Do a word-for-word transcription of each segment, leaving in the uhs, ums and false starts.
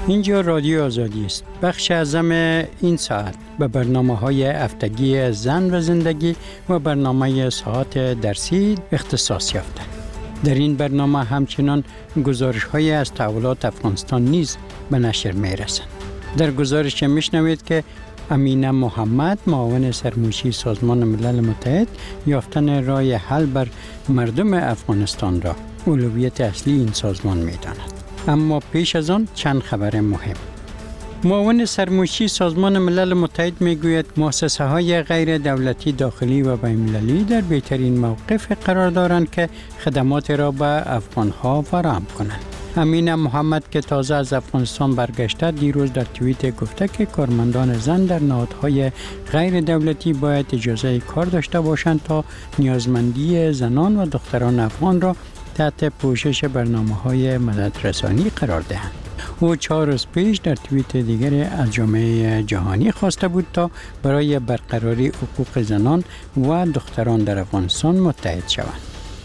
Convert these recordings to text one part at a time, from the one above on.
اینجا رادیو آزادی است. بخش اعظم این ساعت به برنامه‌های هفتگی زن و زندگی و برنامه ساعت درسی اختصاص یافته. در این برنامه همچنان گزارش‌های از تحولات افغانستان نیز به نشر می‌رسند. در گزارش می‌شنوید که امینه محمد، معاون سرموشی سازمان ملل متحد، یافتن راه حل بر مردم افغانستان را اولویت اصلی این سازمان می‌داند. اما پیش از آن چند خبر مهم. معاون سرموشی سازمان ملل متحد میگوید مؤسسه های غیر دولتی داخلی و بین‌المللی در بهترین موقف قرار دارند که خدمات را به افغان ها فراهم کنند. امینه محمد که تازه از افغانستان برگشته دیروز در توییت گفته که کارمندان زن در نهادهای غیر دولتی باید اجازه کار داشته باشند تا نیازمندی زنان و دختران افغان را تحت پوشش برنامه‌های مددرسانی قرار دهند. او چهار روز پیش در توییت دیگری از جامعه جهانی خواسته بود تا برای برقراری حقوق زنان و دختران در افغانستان متحد شوند.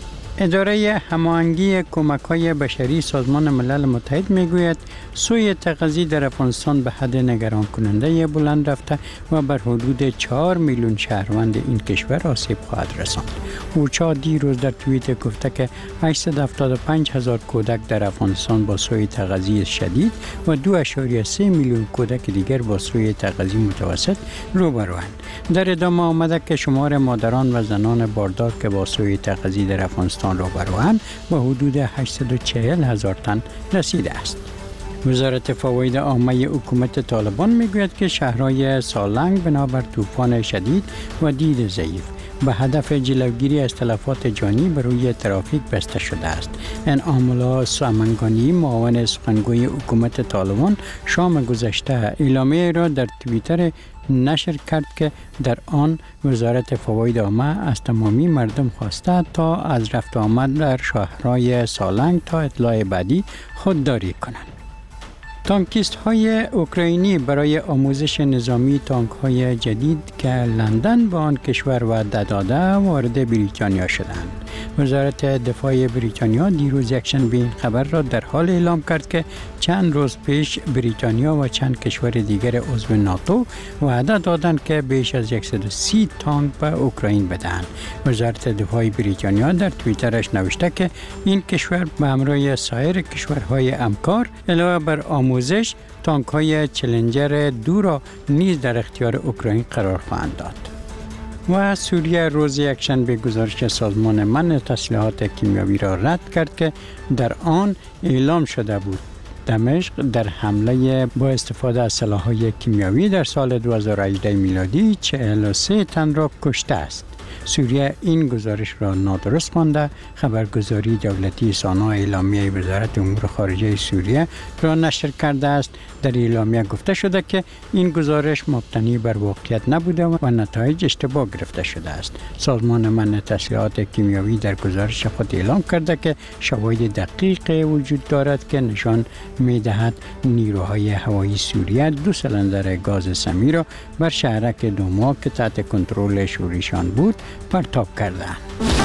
اداره هماهنگی کمک‌های بشری سازمان ملل متحد میگوید سوی تغذیه در افغانستان به حد نگران کننده بلند رفته و بر حدود چهار میلیون شهروند این کشور آسیب خواهد رساند. اوچا دیروز در توییت گفته که هشتصد و هفتاد و پنج هزار کودک در افغانستان با سوی تغذیه شدید و دو ممیز سه میلیون کودک دیگر با سوی تغذیه متوسط روبروند. در ادامه آمده که شمار مادران و زنان باردار که با سوی تغذیه در افغانستان روبروند و حدود هشتصد و چهل هزار تن رسیده است. وزارت فواید عامه حکومت طالبان میگوید که شهرهای سالنگ بنابر طوفان شدید و دید ضعیف به هدف جلوگیری از تلفات جانی بر روی ترافیک بسته شده است. انعام الله سامنگانی، معاون سخنگوی حکومت طالبان، شام گذشته اعلامیه را در توییتر نشر کرد که در آن وزارت فواید عامه از تمامی مردم خواسته تا از رفت و آمد در شهرهای سالنگ تا اطلاع بعدی خودداری کنند. تانکیست های اوکراینی برای آموزش نظامی تانک های جدید که لندن به آن کشور وعده داده وارد بریتانیا شدند. وزارت دفاع بریتانیا دیروز یکشنبه این خبر را در حال اعلام کرد که چند روز پیش بریتانیا و چند کشور دیگر عضو ناتو وعده دادند که بیش از صد و سی تانک به اوکراین بدهند. وزارت دفاع بریتانیا در توییترش نوشته که این کشور به همراه سایر کشورهای همکار علاوه بر آموزش تانک های چلنجر دو را نیز در اختیار اوکراین قرار خواهند داد. و سوریه روز یکشنبه گزارش سازمان منع تسلیحات کیمیاوی را رد کرد که در آن اعلام شده بود دمشق در حمله با استفاده از سلاح‌های کیمیاوی در سال دو هزار و هجده میلادی چهل و سه تن را کشته است. سوریه این گزارش را نادرست خوانده. خبرگزاری دولتی سانا اعلامیه وزارت امور خارجه سوریه را نشر کرده است. در اعلامیه گفته شده که این گزارش مبتنی بر واقعیت نبوده و نتایج اشتباه گرفته شده است. سازمان منع تسلیحات کیمیاوی در گزارش خود اعلام کرده که شواهد دقیق وجود دارد که نشان می‌دهد نیروهای هوایی سوریه دو سیلندر گاز سمی را بر شهرک دوما که تحت کنترل شوریشان بود پرتاب کردند.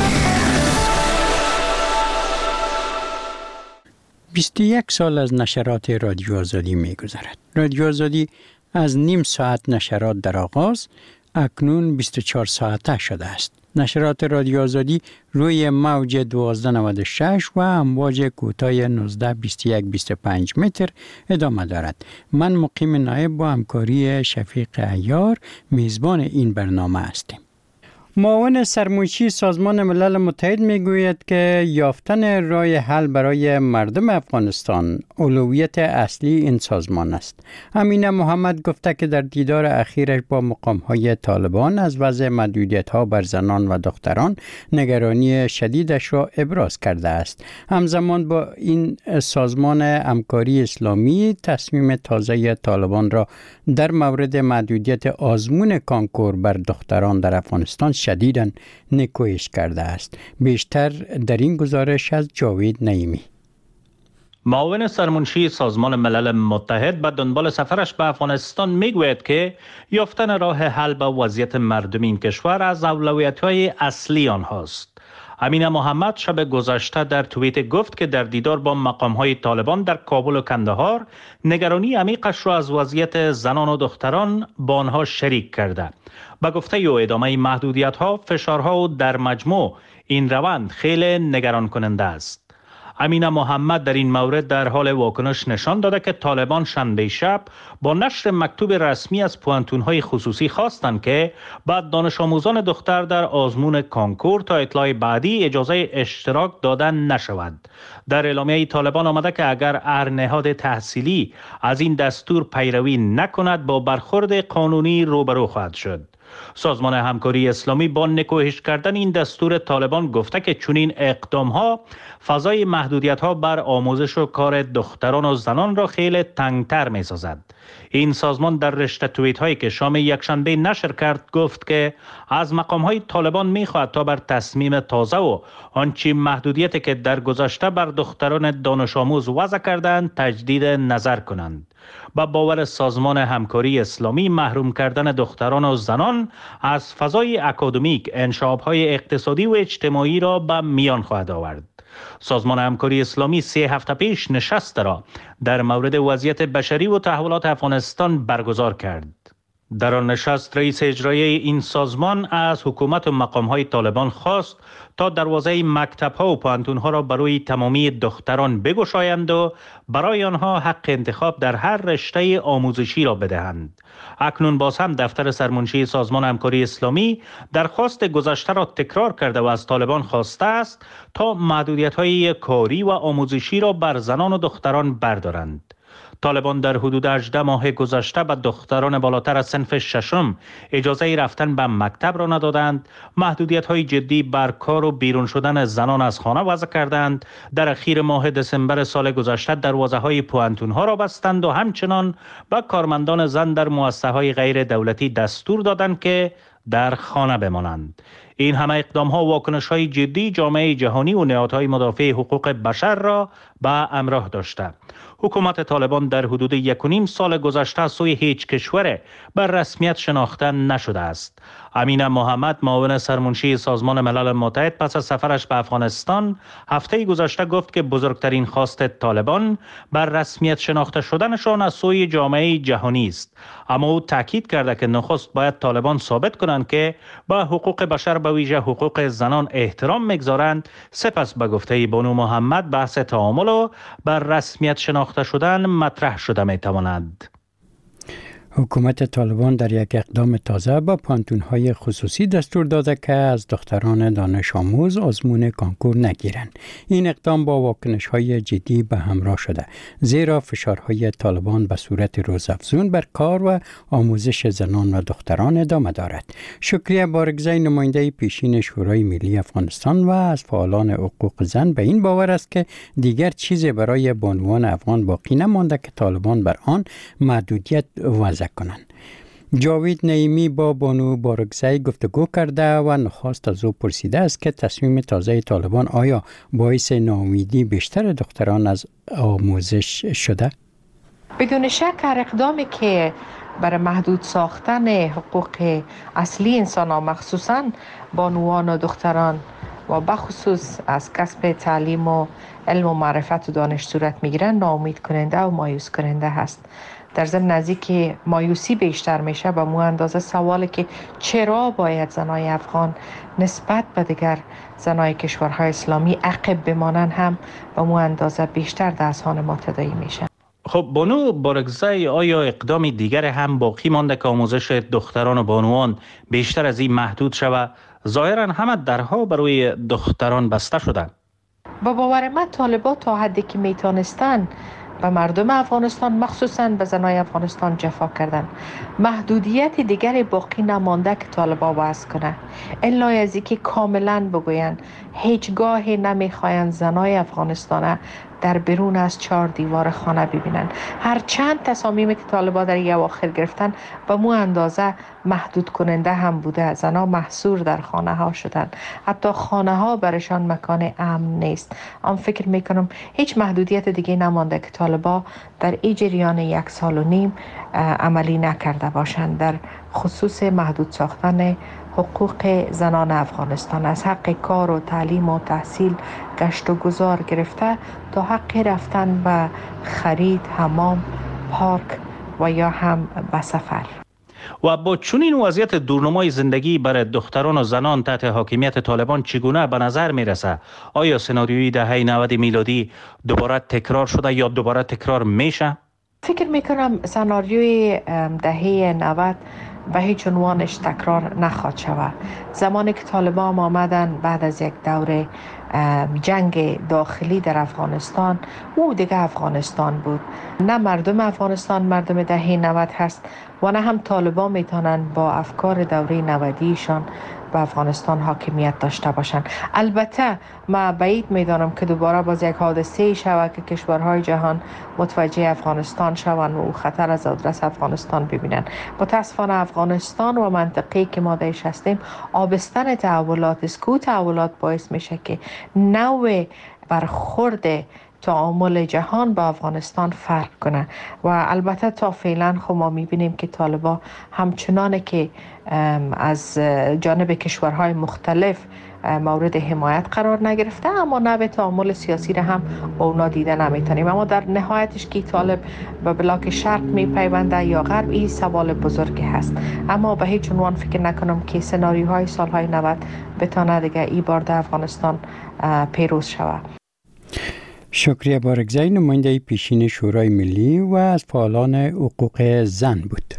بیست و یک سال از نشرات رادیو آزادی می‌گذرد. رادیو آزادی از نیم ساعت نشرات در آغاز اکنون بیست و چهار ساعته شده است. نشرات رادیو آزادی روی موج دوازده نود و شش و امواج کوتاه نوزده بیست و یک بیست و پنج متر ادامه دارد. من مقیم نایب با همکاری شفیق عیار میزبان این برنامه هستیم. معاون سرموشی سازمان ملل متحد میگوید که یافتن راه حل برای مردم افغانستان اولویت اصلی این سازمان است. امینه محمد گفته که در دیدار اخیرش با مقام‌های طالبان از وضع محدودیت‌ها بر زنان و دختران نگرانی شدیدش را ابراز کرده است. همزمان با این سازمان همکاری اسلامی تصمیم تازه طالبان را در مورد محدودیت آزمون کانکور بر دختران در افغانستان شدیداً نکوهش کرده است. بیشتر در این گزارش از جاوید نعیمی. معاون سرمنشی سازمان ملل متحد به دنبال سفرش به افغانستان میگوید که یافتن راه حل به وضعیت مردم این کشور از اولویت‌های اصلی آنهاست. امین محمد شب گذشته در توییت گفت که در دیدار با مقام‌های طالبان در کابل و کندهار نگرانی عمیقش را از وضعیت زنان و دختران با آنها شریک کرده. به گفته او ادامه محدودیت‌ها، فشارها و در مجموع این روند خیلی نگران کننده است. امین محمد در این مورد در حال واکنش نشان داده که طالبان شنبه شب با نشر مکتوب رسمی از پوانتون‌های خصوصی خواستند که بعد دانش آموزان دختر در آزمون کانکور تا اطلاع بعدی اجازه اشتراک دادن نشود. در اعلامیه طالبان آمده که اگر هر نهاد تحصیلی از این دستور پیروی نکند با برخورد قانونی روبرو خواهد شد. سازمان همکاری اسلامی با نکوهش کردن این دستور طالبان گفته که چنین اقدام‌ها فضای محدودیت‌ها بر آموزش و کار دختران و زنان را خیلی تنگتر می‌سازد. این سازمان در رشته توییت‌هایی که شام یکشنبه نشر کرد گفت که از مقام‌های طالبان می‌خواهد تا بر تصمیم تازه و آنچه محدودیتی که در گذشته بر دختران دانش آموز وضع کردند تجدید نظر کنند. با باور سازمان همکاری اسلامی محروم کردن دختران و زنان از فضای اکادمیک انشاب‌های اقتصادی و اجتماعی را به میان خواهد آورد. سازمان همکاری اسلامی سه هفته پیش نشست را در مورد وضعیت بشری و تحولات افغانستان برگزار کرد. در آن نشست رئیس اجرایی این سازمان از حکومت و مقام‌های طالبان خواست تا دروازه مکتب‌ها و پوهنتون‌ها را برای تمامی دختران بگشایند و برای آنها حق انتخاب در هر رشته آموزشی را بدهند. اکنون باز هم دفتر سرمنشی سازمان همکاری اسلامی درخواست گذشته را تکرار کرده و از طالبان خواسته است تا محدودیت‌های کاری و آموزشی را بر زنان و دختران بردارند. طالبان در حدود هجده ماه گذشته به دختران بالاتر از صنف ششم اجازه رفتن به مکتب را ندادند، محدودیت‌های جدی بر کار و بیرون شدن زنان از خانه وضع کردند، در اخیر ماه دسامبر سال گذشته دروازه‌های پوهنتون‌ها را بستند و همچنان به کارمندان زن در مؤسسه‌های غیر دولتی دستور دادند که در خانه بمانند. این همه اقدام‌ها و واکنش‌های جدی جامعه جهانی و نهادهای مدافع حقوق بشر را به همراه داشته. حکومت طالبان در حدود یک و نیم سال گذشته سوی هیچ کشور بر رسمیت شناخته نشده است. امین محمد معاون سرمنشی سازمان ملل متحد پس از سفرش به افغانستان هفته گذشته گفت که بزرگترین خواست طالبان بر رسمیت شناخته شدنشان از سوی جامعه جهانی است. اما او تاکید کرده که نخست باید طالبان ثابت کنند که با حقوق بشر به ویژه حقوق زنان احترام می‌گذارند، سپس به گفته بانو محمد بحث تعامل و بر رسمیت شناخته شدن مطرح شده می‌تواند. حکومت طالبان در یک اقدام تازه با پانتون‌های خصوصی دستور داده که از دختران دانش آموز آزمون کانکور نگیرند. این اقدام با واکنش‌های جدی به همراه شده، زیرا فشارهای طالبان به صورت روزافزون بر کار و آموزش زنان و دختران ادامه دارد. شکریه بارگزای نماینده پیشین شورای ملی افغانستان و از فعالان حقوق زن به این باور است که دیگر چیزی برای بانوان افغان باقی نمانده که طالبان بر آن محدودیت وضع کنند. جاوید نعیمی با بانو بارگزای گفتگو کرده و نخواست از او پرسیده است که تصمیم تازه طالبان آیا باعث ناامیدی بیشتر دختران از آموزش شده؟ بدون شک هر اقدامی که برای محدود ساختن حقوق اصلی انسان ها مخصوصاً بانوان و دختران و بخصوص از کسب تعلیم و علم و معرفت و دانش صورت میگیرن ناامید کننده و مایوس کننده هست. در ضمن از اینکه مایوسی بیشتر میشه به مو اندازه سوالی که چرا باید زنای افغان نسبت به دیگر زنای کشورهای اسلامی عقب بمانن هم به مو اندازه بیشتر دستان ما تداعی میشه. خب بانو بارگزای، آیا اقدام دیگر هم باقی مانده که آموزش دختران و بانوان بیشتر از این محدود شود؟ ظاهرا همه درها برای دختران بسته شده. با باور من طالبان تا حدی که میتونستن به مردم افغانستان مخصوصاً به زنای افغانستان جفا کردن. محدودیت دیگری باقی نمانده که طالبان وضع کنه، الا از اینکه کاملا بگوین هیچگاه نمیخواین زنای افغانستان در بیرون از چهار دیوار خانه ببینن. هر چند تصامیمی که طالبان در یک اواخر گرفتن به مو اندازه محدود کننده هم بوده. زنها محصور در خانه ها شدن، حتی خانه ها برشان مکان امن نیست. آن فکر میکنم هیچ محدودیت دیگه نمانده که طالبان در این جریان یک سال و نیم عملی نکرده باشند در خصوص محدود ساختن حقوق زنان افغانستان، از حق کار و تعلیم و تحصیل، گشت و گذار گرفته تا حق رفتن به خرید، حمام، پارک و یا هم به سفر. و با چنین وضعیت دورنمای زندگی برای دختران و زنان تحت حاکمیت طالبان چگونه به نظر میرسه؟ آیا سناریوی دهه نود میلادی دوباره تکرار شده یا دوباره تکرار میشه؟ فکر میکنم سناریوی دهه نود به هیچ عنوانش تکرار نخواهد شود. زمانی که طالبان آمدن بعد از یک دوره جنگ داخلی در افغانستان، او دیگه افغانستان بود. نه مردم افغانستان مردم دهه نود هست و نه هم طالبان میتونن با افکار دوره نودیشان به افغانستان حاکمیت داشته باشند. البته ما بعید میدانم که دوباره باز یک حادثه شود که کشورهای جهان متوجه افغانستان شوند و خطر از آدرس افغانستان ببینند. متاسفانه افغانستان و منطقه‌ای که ما درش هستیم آبستن تحولات است. کو تحولات باعث میشه که نوع برخورد تعامل جهان با افغانستان فرق کنه و البته تا فعلا خب ما میبینیم که طالبان همچنانه که از جانب کشورهای مختلف مورد حمایت قرار نگرفته، اما نوع تعامل سیاسی را هم با اونا دیده نمیتونیم. اما در نهایتش که طالب به بلاک شرق میپیونده یا غرب، این سوال بزرگی هست. اما به هیچ عنوان فکر نکنم که سناریوهای سالهای نود بتونه دیگه ای بار در افغانستان پیروز شود. شکریه بارگزای، نماینده پیشین شورای ملی و از فعالان حقوق زن بود.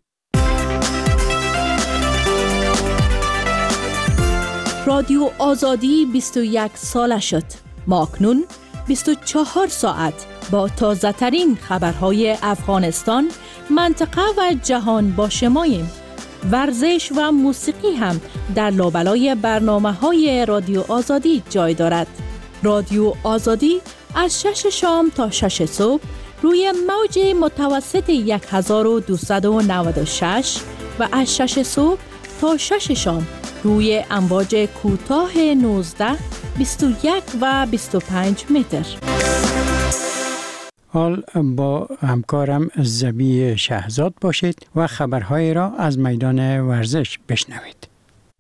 رادیو آزادی بیست و یک ساله شد. ما اکنون بیست و چهار ساعت با تازه ترین خبرهای افغانستان، منطقه و جهان با شماییم. ورزش و موسیقی هم در لابلای برنامه های رادیو آزادی جای دارد. رادیو آزادی از شش شام تا شش صبح روی موج متوسط هزار و دویست و نود و شش و از شش صبح تا شش شام روی امواج کوتاه نوزده، بیست و یک و بیست و پنج متر. حال با همکارم زبی شهزاد باشید و خبرهای را از میدان ورزش بشنوید.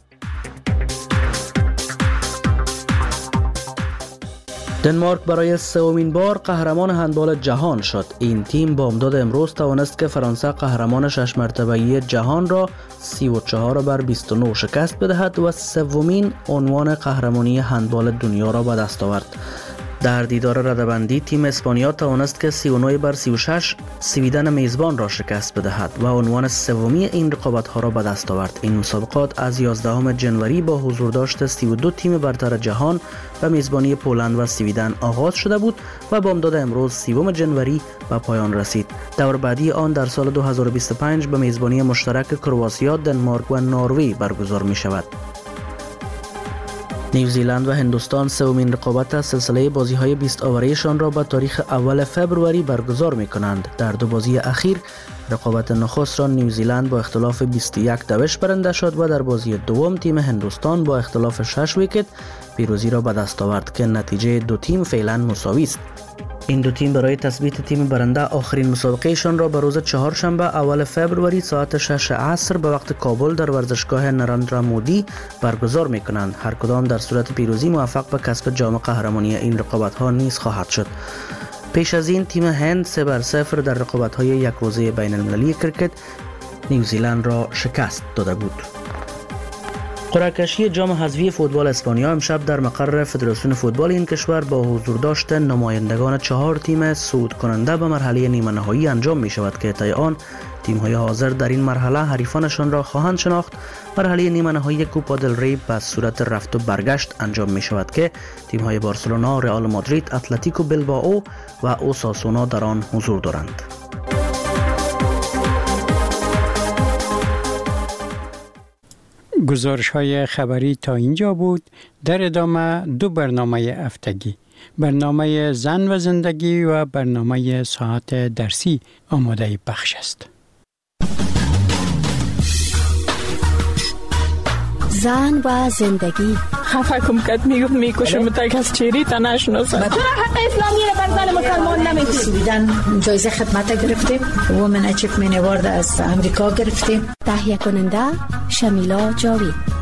دنمارک برای سومین بار قهرمان هندبال جهان شد. این تیم با امداد امروز توانست که فرانسه قهرمان شش مرتبه‌ای جهان را سی و چهار بر بیست و نه شکست بدهد و سومین عنوان قهرمانی هندبال دنیا را به دست آورد. در دیدار رده‌بندی تیم اسپانیا توانست که سی و نه بر سی و شش سویدن میزبان را شکست بدهد و عنوان سومی این رقابت‌ها را به دست آورد. این مسابقات از یازدهم ژانویه با حضور داشت سی و دو تیم برتر جهان و میزبانی پولند و سویدن آغاز شده بود و با امداد امروز سوم ژانویه به پایان رسید. دور بعدی آن در سال دو هزار و بیست و پنج به میزبانی مشترک کرواتیا، دنمارک و نروژ برگزار می شود. نیوزیلند و هندوستان سومین رقابت از سلسله بازی‌های بیست اووریشان را به تاریخ اول فوریه برگزار می‌کنند. در دو بازی اخیر رقابت نخست را نیوزیلند با اختلاف بیست و یک دوش برنده شد و در بازی دوم تیم هندوستان با اختلاف شش ویکت پیروزی را به دست آورد که نتیجه دو تیم فعلا مساوی است. این دو تیم برای تثبیت تیم برنده آخرین مسابقهشان را به روز چهارشنبه اول فوریه ساعت شش عصر به وقت کابل در ورزشگاه نراندرا مودی برگزار می‌کنند. هر کدام در صورت پیروزی موفق به کسب جام قهرمانی این رقابت‌ها نیز خواهد شد. پیش از این تیم هند سه بر صفر در رقابت‌های یک روزه بین‌المللی کرکت نیوزیلند را شکست داده بود. قرعه کشی جام حذفی فوتبال اسپانیا امشب در مقر فدراسیون فوتبال این کشور با حضور داشت نمایندگان چهار تیم صعود کننده به مرحله نیمه نهایی انجام می شود که طی آن تیم‌های حاضر در این مرحله حریفانشان را خواهند شناخت. مرحله نیمه نهایی کوپا دل ری به صورت رفت و برگشت انجام می شود که تیم‌های بارسلونا، رئال مادرید، اتلتیکو بیلبائو و اوساسونا در آن حضور دارند. گزارش های خبری تا اینجا بود. در ادامه دو برنامه هفتگی، برنامه زن و زندگی و برنامه ساعت درسی آماده پخش است. زن و زندگی. خفه کم کت میگفت میکشم تا کس چیری تا نشناسم. تو را حق اسلامی را بر زن مسلمان نمیدی. سویدن جایزه خدمت گرفتیم. وومن اچیومنت اوارد از امریکا گرفتیم. تهیه کننده شمیلا جاوید.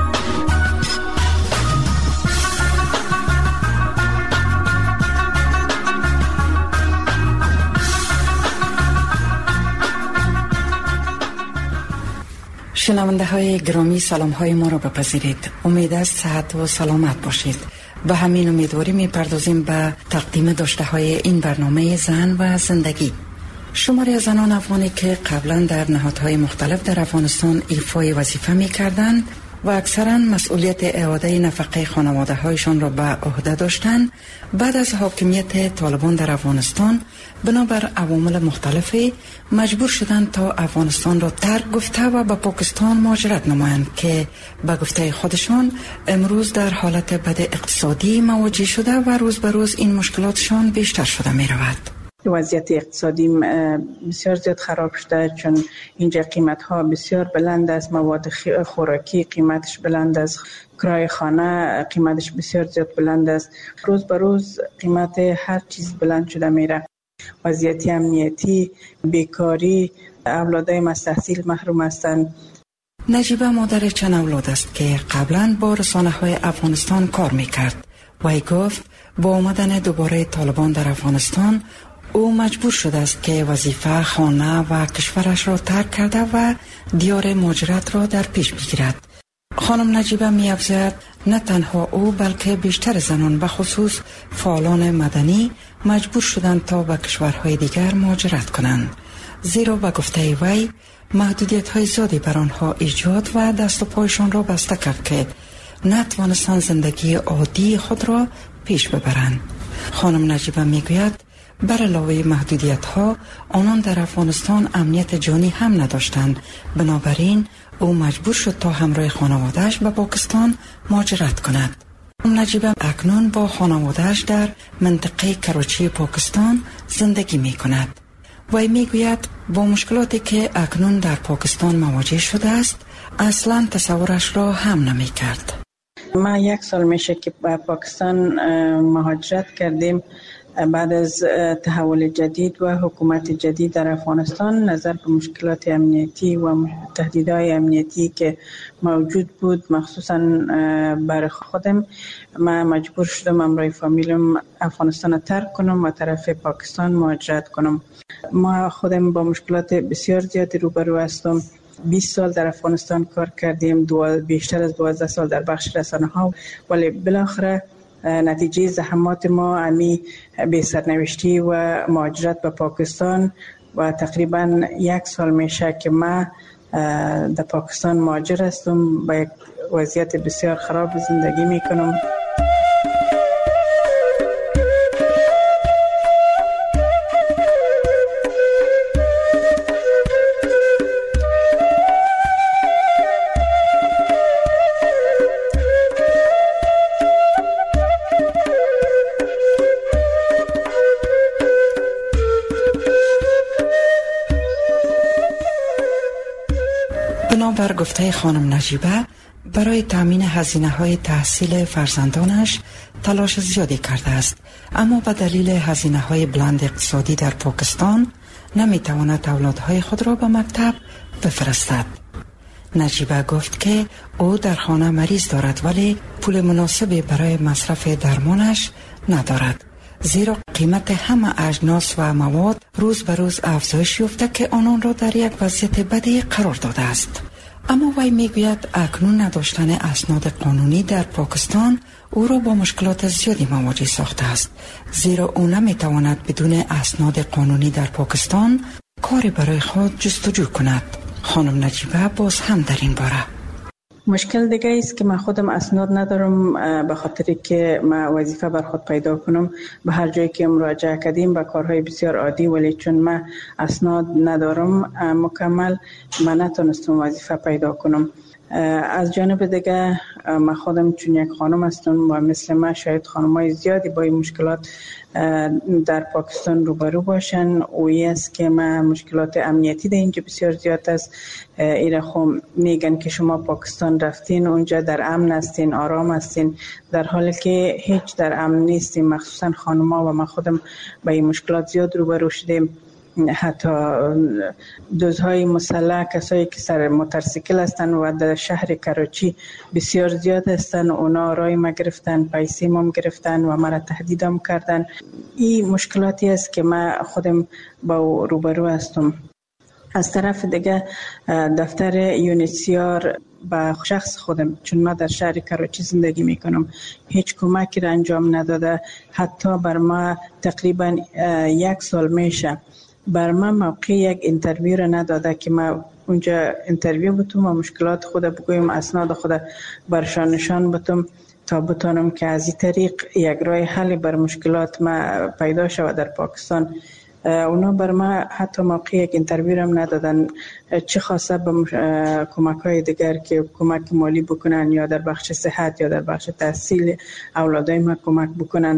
شنونده های گرامی، سلام های ما را بپذیرید. امید است صحت و سلامت باشید. به همین امیدواری می پردازیم به تقدیم داشته های این برنامه زن و زندگی. شماری از زنان افغانی که قبلا در نهادهای مختلف در افغانستان ایفای وظیفه می کردند و اکثرا مسئولیت اعاده نفقه خانواده هایشان را به عهده داشتند، بعد از حاکمیت طالبان در افغانستان بنابر عوامل مختلفی مجبور شدند تا افغانستان را ترک گفته و به پاکستان مهاجرت نمایند که به گفته خودشان امروز در حالت بد اقتصادی مواجه شده و روز به روز این مشکلاتشان بیشتر شده می رود. وضعیت اقتصادی بسیار زیاد خراب شده، چون اینجا قیمت ها بسیار بلند است، مواد خوراکی قیمتش بلند است، کرایه خانه قیمتش بسیار زیاد بلند است، روز به روز قیمت هر چیز بلند شده میره. وضعیت امنیتی، بیکاری، اولادای مستحصیل محروم هستند. نجیبه مادر چند اولاد است که قبلا با رسانه های افغانستان کار میکرد. وی گفت با آمدن دوباره طالبان در افغانستان او مجبور شده است که وظیفه، خانه و کشورش را ترک کرده و دیار مهاجرت را در پیش بگیرد. خانم نجیبه می افزاید نه تنها او بلکه بیشتر زنان به خصوص فعالان مدنی مجبور شدند تا به کشورهای دیگر مهاجرت کنند، زیرا به گفته وی محدودیت های زیادی بر آنها ایجاد و دست و پایشان را بسته کرد که نتوانستند زندگی عادی خود را پیش ببرند. خانم نجیبه می گوید بر علاوه محدودیت ها آنان در افغانستان امنیت جانی هم نداشتند، بنابراین او مجبور شد تا همراه خانواده‌اش به پاکستان مهاجرت کند. نجیبه اکنون با خانواده‌اش در منطقه کراچی پاکستان زندگی می کند. وی می گوید با مشکلاتی که اکنون در پاکستان مواجه شده است اصلا تصورش را هم نمی کرد. ما یک سال میشه که به پاکستان مهاجرت کردیم بعد از تحول جدید و حکومت جدید در افغانستان. نظر به مشکلات امنیتی و تهدیدهای امنیتی که موجود بود، مخصوصا برای خودم، من مجبور شدم امروی فامیلم افغانستان را ترک کنم و طرف پاکستان مهاجرت کنم. ما خودم با مشکلات بسیار زیادی روبرو هستم. بیست سال در افغانستان کار کردیم، دو بیشتر از دوازده سال در بخش رسانه ها، ولی بالاخره نتیجه زحمات ما امی به سرنوشتی و مهاجرت به پاکستان و تقریبا یک سال میشه که ما در پاکستان مهاجر هستم. با یک وضعیت بسیار خراب زندگی میکنم. بر گفته خانم نجیبه برای تامین هزینه های تحصیل فرزندانش تلاش زیادی کرده است، اما به دلیل هزینه های بلند اقتصادی در پاکستان نمی تواند اولادهای خود را به مکتب بفرستد. نجیبه گفت که او در خانه مریض دارد ولی پول مناسبی برای مصرف درمانش ندارد، زیرا قیمت همه اجناس و مواد روز به روز افزایش یافته که آنان را در یک وضعیت بدی قرار داده است. اما وی میگوید اکنون نداشتن اسناد قانونی در پاکستان او را با مشکلات زیادی مواجه ساخته است، زیرا او نمیتواند بدون اسناد قانونی در پاکستان کاری برای خود جستجو کند. خانم نجیبه باز هم در این باره مشکل دیگه است که من خودم اسناد ندارم، به خاطری که من وظیفه بر خود پیدا کنم به هر جایی که مراجعه کردیم به کارهای بسیار عادی، ولی چون من اسناد ندارم مکمل، من نتونستم وظیفه پیدا کنم. از جانب دیگه من خودم چون یک خانم هستم و مثل من شاید خانمای زیادی با این مشکلات در پاکستان روبرو باشن و این است که ما مشکلات امنیتی در اینجا بسیار زیاد است. ایره خب میگن که شما پاکستان رفتین اونجا در امن هستین، آرام هستین، در حالی که هیچ در امن نیستیم. مخصوصا خانم‌ها و من خودم با این مشکلات زیاد روبرو شدیم. حتی دزدهای مسلح، کسایی که سر موتورسیکل هستن و در شهر کراچی بسیار زیاد هستن، اونا رای ما گرفتن، پیسه ما گرفتن و مرا تهدیدم کردن. این مشکلاتی است که ما خودم با روبرو هستم. از طرف دیگه دفتر یونیسیار با شخص خودم، چون ما در شهر کراچی زندگی میکنم، هیچ کمکی را انجام نداده. حتی بر ما تقریبا یک سال میشه بر من موقع یک اینترویو را نداده که ما اونجا اینترویو بتوم و مشکلات خود بگویم، اسناد خود برشان نشان بتوم تا بتانم که از این طریق یک راه حل بر مشکلات ما پیدا شود در پاکستان. اونا بر ما حتی موقع یک اینترویو هم ندادن، چه خاصه به کمک های دیگر که کمک مالی بکنن یا در بخش صحت یا در بخش تحصیل اولادای ما کمک بکنن.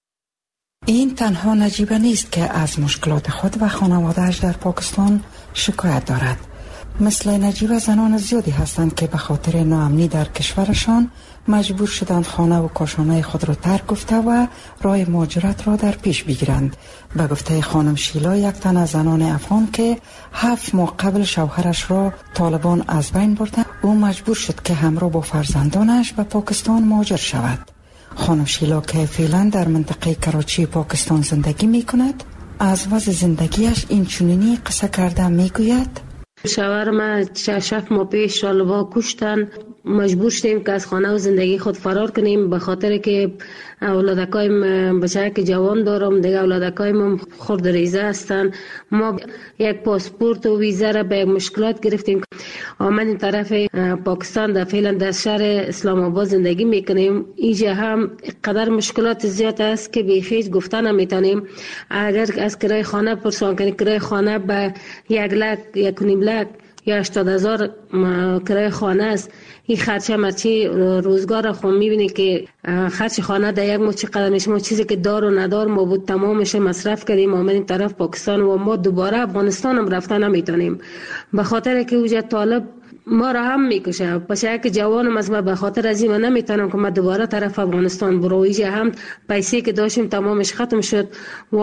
این تنها نجیبه نیست که از مشکلات خود و خانواده‌اش در پاکستان شکایت دارد. مثل نجیبه زنان زیادی هستند که به خاطر ناامنی در کشورشان مجبور شدند خانه و کاشانه خود را ترک گفته و راه مهاجرت را در پیش بگیرند. به گفته خانم شیلا، یک تن از زنان افغان که هفت ماه قبل شوهرش را طالبان از بین بردند، او مجبور شد که همراه با فرزندانش به پاکستان مهاجر شود. خانم شیلا که فعلا در منطقه کراچی پاکستان زندگی می کند، از وضع زندگیش این چنینی قصه کرده می گوید: شوهر ما شش ماه پیش طالبان کشتن، مجبور شدیم که از خانه و زندگی خود فرار کنیم به خاطر که اولادکای بچه که جوان دارم، دیگه اولادکای ما خرد ریزه هستن. ما یک پاسپورت و ویزا را به مشکلات گرفتیم. آمدیم طرف پاکستان، در فعلا در شهر اسلام آباد زندگی میکنیم. اینجا هم قدر مشکلات زیاد است که بیخیج گفتن نمیتونیم. اگر از کرای خانه پرسان کنیم، کرای خانه به یک لک یک نیم لک یا هشتاد هزار کرای خانه است. این خرچه مرچی روزگار خود میبینی که خرچ خانه در یک ماه چقدر میشه. ما چیزی که دار و ندار ما بود تمامش مصرف کردیم، آمدیم طرف پاکستان و ما دوباره افغانستان هم رفتن نمیتونیم به خاطر که اوجه طالب ما را هم میکشه. پس یک جوانم از ما به خاطر از این من نمیتونم که ما دوباره طرف افغانستان برو. اینجا هم پیسه که داشتیم تمامش ختم شد و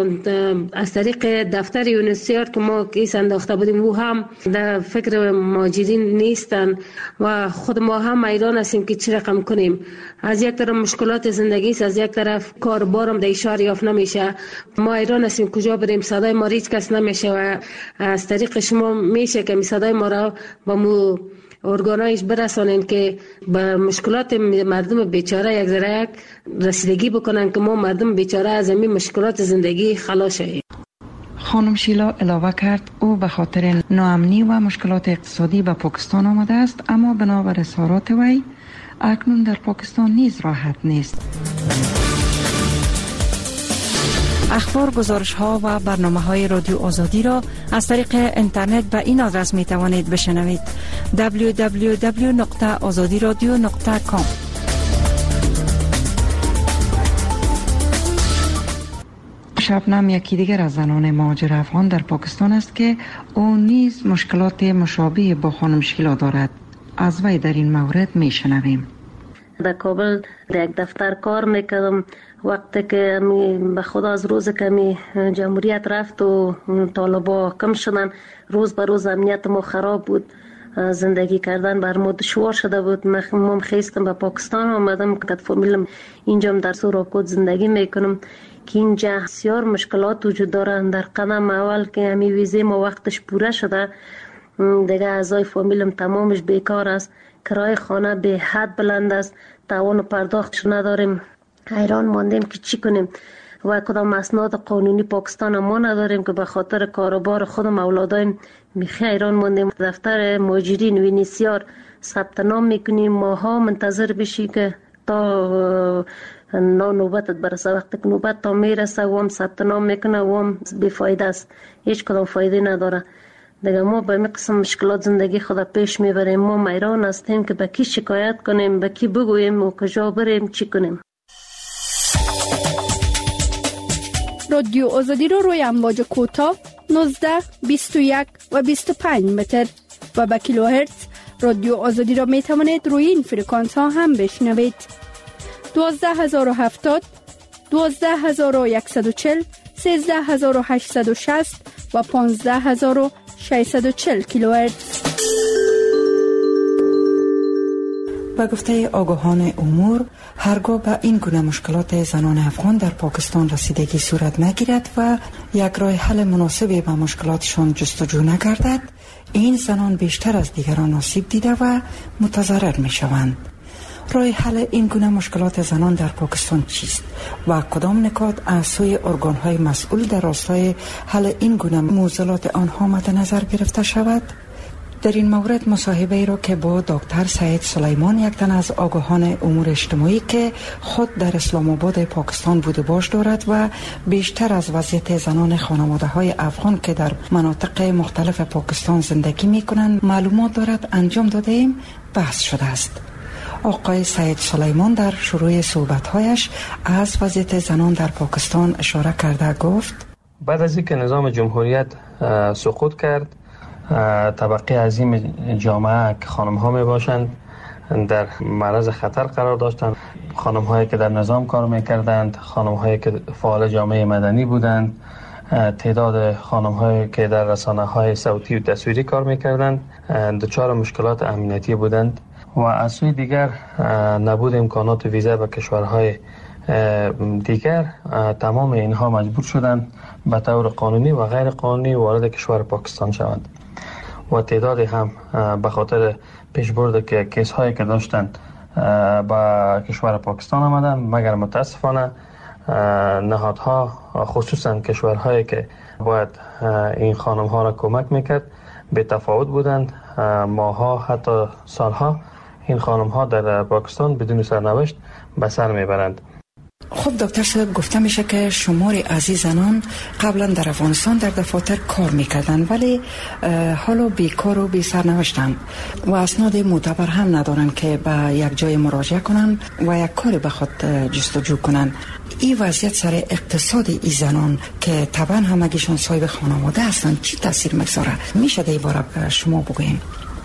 از طریق دفتر یونیسیار که ما کیس انداخته بودیم او هم در فکر مهاجرین نیستن و خود ما هم ایران هستیم که چی رقم کنیم. از یک طرف مشکلات زندگی است، از یک طرف کاربارم در اشاره یافت نمیشه. ما ایران هستیم کجا بریم؟ صدای ما هیچ کس نمیشه و از طریق شما میشه که صدای ما را با مو ارگانایش برسانین که به مشکلات مردم بیچاره یک ذره یک رسیدگی بکنن که ما مردم بیچاره از این مشکلات زندگی خلاص شیم. خانم شیلا علاوه کرد او به خاطر ناامنی و مشکلات اقتصادی به پاکستان آمده است، اما بنابر اظهارات وی اکنون در پاکستان نیز راحت نیست. اخبار، گزارش ها و برنامه های رادیو آزادی را از طریق اینترنت به این آدرس می توانید بشنوید: دبلیو دبلیو دبلیو نقطه آزادی رادیو نقطه کام. شبنم یکی دیگر از زنان مهاجر افغان در پاکستان است که او نیز مشکلات مشابه با خانم شیلا دارد. از وی در این مورد می شنویم. در کابل در یک دفتر کار میکردم. وقتی که به خدا از روز که می جمهوریت رفت و طالبا کم شدن، روز به روز امنیت ما خراب بود، زندگی کردن بر ما دشوار شده بود. من خیستم به پاکستان آمدم که فامیلم اینجا در سوراکوت زندگی میکنم که اینجا بسیار مشکلات وجود دارن. در قدم اول که همی ویزه ما وقتش پوره شده، دیگه اعضای فامیلم تمامش بیکار است، کرای خانه به حد بلند است، توان پرداختش نداریم. حیران ماندیم که چی کنیم و کدام اسناد قانونی پاکستان ما نداریم که به خاطر کاروبار خودم اولادایم میخی حیران ماندیم. دفتر مهاجرین وینیسیار ثبت نام میکنیم، ماها منتظر بشی که تا نوبتت برسه. وقتی که نوبت تا میرسه و هم ثبت نام میکنه و هم بیفایده است، هیچ کدام فایده نداره. دیگه ما به این قسم مشکلات زندگی خود پیش میبریم. ما میران هستیم که به کی شکایت کنیم، به کی بگوییم و کجا بریم، چی کنیم. رادیو آزادی رو روی امواج کوتاه نوزده، بیست و یک و بیست و پنج متر و به کیلوهرتز رادیو آزادی را می توانید روی این فرکانس ها هم بشنوید. دوازده هزار و هفتاد، دوازده هزار و صد و چهل، سیزده هزار و هشتصد و شصت و پانزده هزار و ششصد و چهل کیلوهرتز. به گفته آگاهان امور، هرگاه به این گونه مشکلات زنان افغان در پاکستان رسیدگی صورت نگیرد و یک راه حل مناسبی به مشکلاتشان جستجو نگردد، این زنان بیشتر از دیگران آسیب دیده و متضرر می شوند. راه حل این گونه مشکلات زنان در پاکستان چیست و کدام نکات از سوی ارگان‌های مسئول در راستای حل این گونه معضلات آنها مد نظر گرفته شود؟ در این مورد مصاحبه ای را که با دکتر سعید سلیمان، یک تن از آگاهان امور اجتماعی که خود در اسلام آباد پاکستان بوده باش دارد و بیشتر از وضعیت زنان خانواده های افغان که در مناطق مختلف پاکستان زندگی می کنند معلومات دارد، انجام داده ایم بحث شده است. آقای سعید سلیمان در شروع صحبت‌هایش از وضعیت زنان در پاکستان اشاره کرده گفت: بعد از اینکه نظام جمهوریت سقوط کرد، طبقه عظیم جامعه که خانم ها می باشند در معرض خطر قرار داشتند. خانم هایی که در نظام کار می کردند، خانم هایی که فعال جامعه مدنی بودند، تعداد خانم هایی که در رسانه های صوتی و تصویری کار می کردند دچار مشکلات امنیتی بودند و از سوی دیگر نبود امکانات ویزا به کشورهای دیگر، تمام اینها مجبور شدند به طور قانونی و غیر قانونی وارد کشور پاکستان شوند و تعدادی هم به خاطر پیشبرد که کیس هایی که داشتند به کشور پاکستان آمدند، مگر متاسفانه نهادها، خصوصا کشورهایی که باید این خانم ها را کمک میکرد، به تفاوت بودند. ماها حتی سالها این خانم ها در پاکستان بدون سرنوشت به سر میبرند. خب دکتر صاحب، گفته میشه که شماری از این زنان قبلا در افغانستان در دفاتر کار میکردن ولی حالا بیکار و بی سرنوشتن و اسناد معتبر هم ندارن که به یک جای مراجعه کنن و یک کاری به خود جستجو کنن. این وضعیت سر اقتصاد این زنان که طبعا همگیشون صاحب خانواده هستن چی تاثیر میگذاره؟ میشه در این باره شما بگوین؟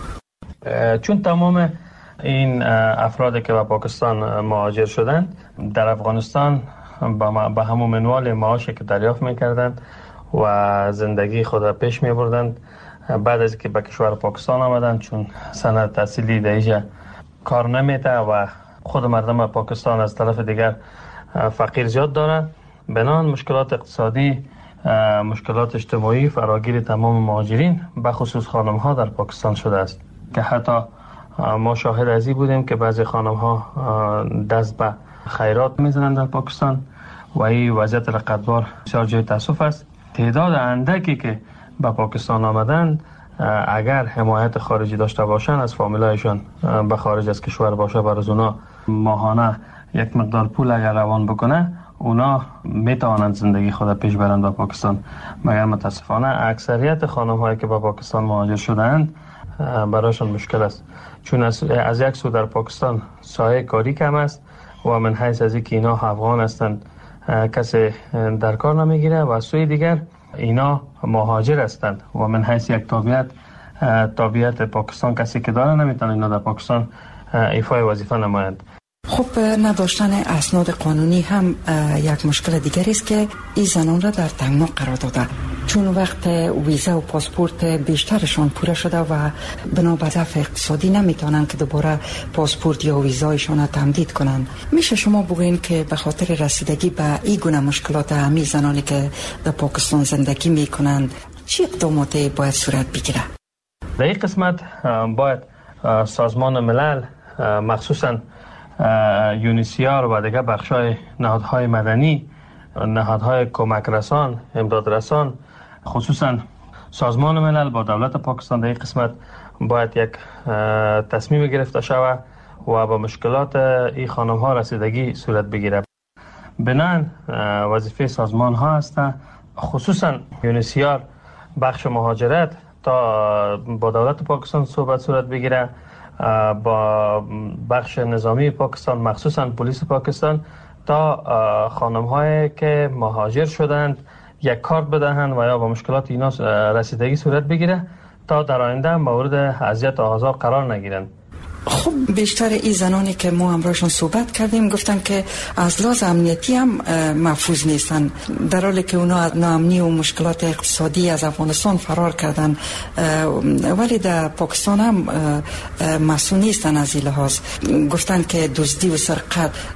چون تمام این افرادی که به پاکستان مهاجر شدند در افغانستان به همون منوال معاشی که دریافت میکردند و زندگی خود پیش میبردند، بعد از که به کشور پاکستان آمدند، چون سند تحصیلی در اینجا کار نمیده و خود مردم پاکستان از طرف دیگر فقیر زیاد دارند، بنان مشکلات اقتصادی، مشکلات اجتماعی فراگیر تمام مهاجرین به خصوص خانم ها در پاکستان شده است که حتی ما شاهد از این بودیم که بعضی خانم ها دست به خیرات میزنند در پاکستان و این وضعیت رقتبار بسیار جای تاسف است. تعداد اندکی که به پاکستان آمدند اگر حمایت خارجی داشته باشند، از فامیلایشان به خارج از کشور باشه، برای اونا ماهانه یک مقدار پول اگر روان بکنه، اونا میتوانند زندگی خود پیش برند به پاکستان. مگر متاسفانه اکثریت خانم هایی که به پاکستان مهاجر شدند برایشان مشکل است، چون از, از یک سو در پاکستان سایه کاری کم است و من حیث از اینکه اینا افغان هستند کسی در کار نمیگیره و از سوی دیگر اینا مهاجر هستند و من حیث یک تابعیت تابعیت پاکستان کسی که داره نمیتونه اینا در پاکستان ایفای وظیفه نمایند. خب نداشتن اسناد قانونی هم یک مشکل دیگری است که این زنان را در تنگنا قرار داده، چون وقت ویزا و پاسپورت بیشترشان پوره شده و بنابر ضعف اقتصادی نمیتونن که دوباره پاسپورت یا ویزایشان را تمدید کنن. میشه شما بگوین که به خاطر رسیدگی به این گونه مشکلات همین زنانی که در پاکستان زندگی میکنند چه اقداماتی باید صورت بگیره؟ در این قسمت باید سازمان ملل، مخصوصا یونیسیار و دیگر بخشای نهادهای مدنی، نهادهای کمک رسان، امداد رسان، خصوصا سازمان ملل با دولت پاکستان در این قسمت باید یک تصمیم گرفته شود و با مشکلات این خانم ها رسیدگی صورت بگیره. بنان وظیفه سازمان ها است، خصوصا یونیسیار بخش مهاجرت تا با دولت پاکستان صحبت صورت بگیره، با بخش نظامی پاکستان مخصوصا پلیس پاکستان، تا خانم هایی که مهاجر شدند یک کارت بدهند و یا با مشکلات اینا رسیدگی صورت بگیره تا در آینده مورد اذیت و آزار قرار نگیرند. خب بیشتر این زنانی که ما همراهشون صحبت کردیم گفتن که از لحاظ امنیتی هم محفوظ نیستن، در حالی که اونا از ناامنی و مشکلات اقتصادی از افغانستان فرار کردن، ولی در پاکستان هم مسئول نیستن از این لحاظ. گفتن که دزدی و سرقت